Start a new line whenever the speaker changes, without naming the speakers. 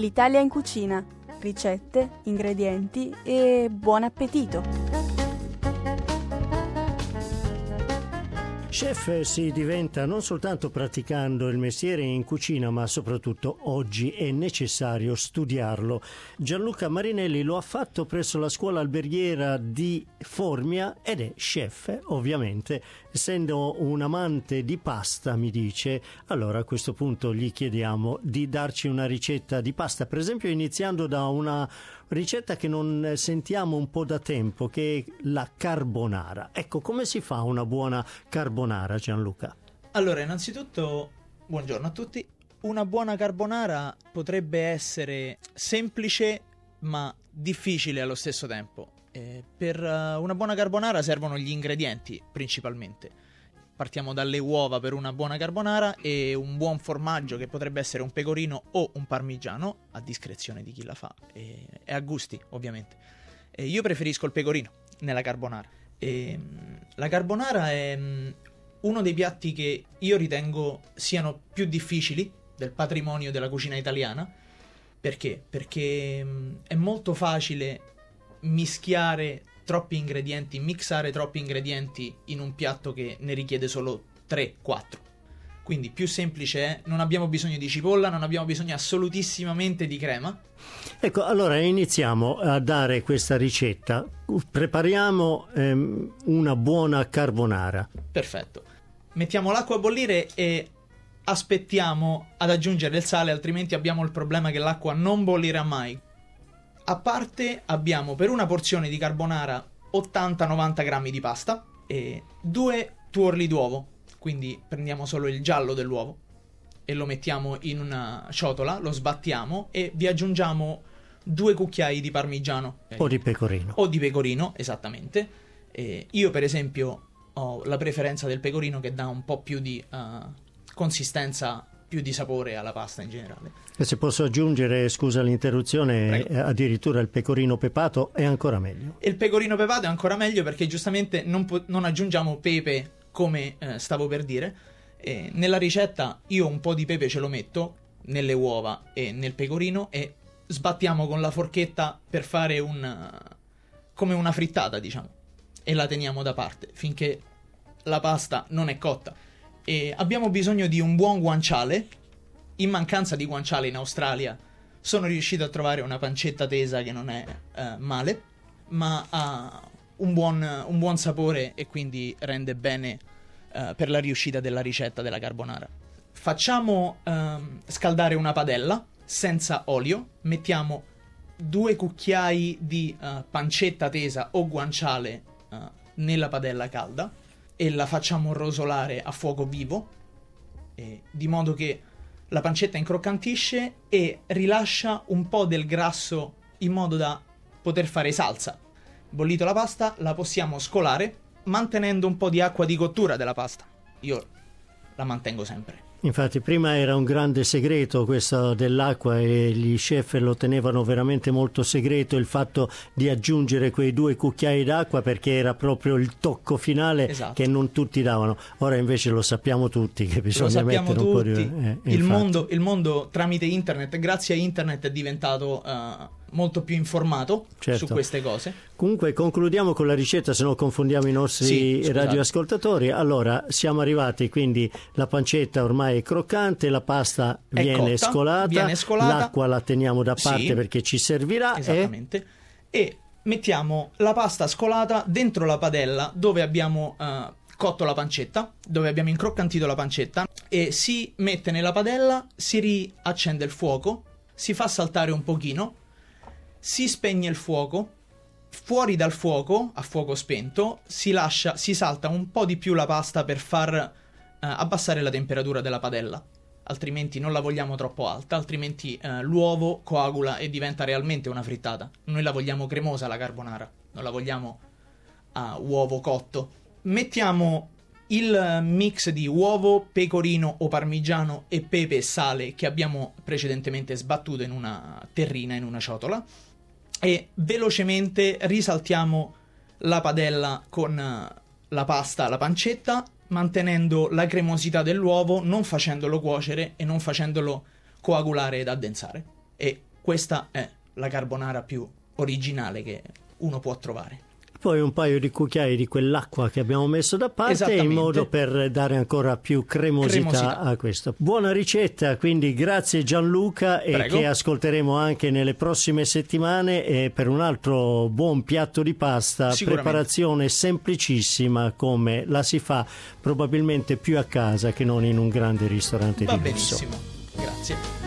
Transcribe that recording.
L'Italia in cucina, ricette, ingredienti e buon appetito!
Chef si diventa non soltanto praticando il mestiere in cucina, ma soprattutto oggi è necessario studiarlo. Gianluca Marinelli lo ha fatto presso la scuola alberghiera di Formia ed è chef, ovviamente. Essendo un amante di pasta, mi dice, allora a questo punto gli chiediamo di darci una ricetta di pasta, per esempio iniziando da una ricetta che non sentiamo un po' da tempo, che è la carbonara. Ecco, come si fa una buona carbonara, Gianluca?
Allora, innanzitutto, buongiorno a tutti. Una buona carbonara potrebbe essere semplice ma difficile allo stesso tempo. Per una buona carbonara servono gli ingredienti principalmente. Partiamo dalle uova per una buona carbonara e un buon formaggio che potrebbe essere un pecorino o un parmigiano, a discrezione di chi la fa e a gusti ovviamente. Io preferisco il pecorino nella carbonara. La carbonara è uno dei piatti che io ritengo siano più difficili del patrimonio della cucina italiana. Perché? Perché è molto facile mischiare troppi ingredienti, mixare troppi ingredienti in un piatto che ne richiede solo 3-4. Quindi più semplice è, non abbiamo bisogno di cipolla, non abbiamo bisogno assolutissimamente di crema.
Ecco, allora iniziamo a dare questa ricetta. Prepariamo una buona carbonara.
Perfetto. Mettiamo l'acqua a bollire e aspettiamo ad aggiungere il sale, altrimenti abbiamo il problema che l'acqua non bollirà mai. A parte abbiamo per una porzione di carbonara 80-90 grammi di pasta e 2 tuorli d'uovo, quindi prendiamo solo il giallo dell'uovo e lo mettiamo in una ciotola, lo sbattiamo e vi aggiungiamo 2 cucchiai di parmigiano.
O di pecorino.
O di pecorino, esattamente. Io per esempio ho la preferenza del pecorino che dà un po' più di consistenza, più di sapore alla pasta in generale.
E se posso aggiungere, scusa l'interruzione, addirittura il pecorino pepato è ancora meglio.
Il pecorino pepato è ancora meglio perché giustamente non aggiungiamo pepe come stavo per dire. Nella ricetta io un po' di pepe ce lo metto nelle uova e nel pecorino e sbattiamo con la forchetta per fare come una frittata, diciamo, e la teniamo da parte finché la pasta non è cotta. E abbiamo bisogno di un buon guanciale. In mancanza di guanciale in Australia sono riuscito a trovare una pancetta tesa che non è male, ma ha un buon sapore e quindi rende bene per la riuscita della ricetta della carbonara. Facciamo scaldare una padella senza olio, mettiamo 2 cucchiai di pancetta tesa o guanciale nella padella calda e la facciamo rosolare a fuoco vivo, di modo che la pancetta incroccantisce e rilascia un po' del grasso in modo da poter fare salsa. Bollito la pasta, la possiamo scolare mantenendo un po' di acqua di cottura della pasta. Io la mantengo sempre.
Infatti prima era un grande segreto questo dell'acqua e gli chef lo tenevano veramente molto segreto, il fatto di aggiungere quei 2 cucchiai d'acqua, perché era proprio il tocco finale. Esatto. Che non tutti davano. Ora invece lo sappiamo tutti che bisogna mettere un po' di...
il mondo tramite internet, grazie a internet, è diventato molto più informato, certo, su queste cose.
Comunque concludiamo con la ricetta, se no confondiamo i nostri radioascoltatori. Allora siamo arrivati, quindi la pancetta ormai è croccante, la pasta viene scolata, l'acqua la teniamo da parte perché ci servirà.
Esattamente. E mettiamo la pasta scolata dentro la padella dove abbiamo cotto la pancetta, dove abbiamo incroccantito la pancetta, e si mette nella padella, si riaccende il fuoco, si fa saltare un pochino, si spegne il fuoco, fuori dal fuoco, a fuoco spento, si salta un po' di più la pasta per far abbassare la temperatura della padella, altrimenti non la vogliamo troppo alta, altrimenti l'uovo coagula e diventa realmente una frittata. Noi la vogliamo cremosa la carbonara, non la vogliamo a uovo cotto. Mettiamo il mix di uovo, pecorino o parmigiano e pepe e sale che abbiamo precedentemente sbattuto in una terrina, in una ciotola, e velocemente risaltiamo la padella con la pasta, la pancetta, mantenendo la cremosità dell'uovo, non facendolo cuocere e non facendolo coagulare ed addensare. E questa è la carbonara più originale che uno può trovare.
Poi un paio di cucchiai di quell'acqua che abbiamo messo da parte in modo per dare ancora più cremosità a questo. Buona ricetta, quindi grazie Gianluca, e che ascolteremo anche nelle prossime settimane per un altro buon piatto di pasta, preparazione semplicissima come la si fa probabilmente più a casa che non in un grande ristorante di lusso.
Va benissimo, grazie.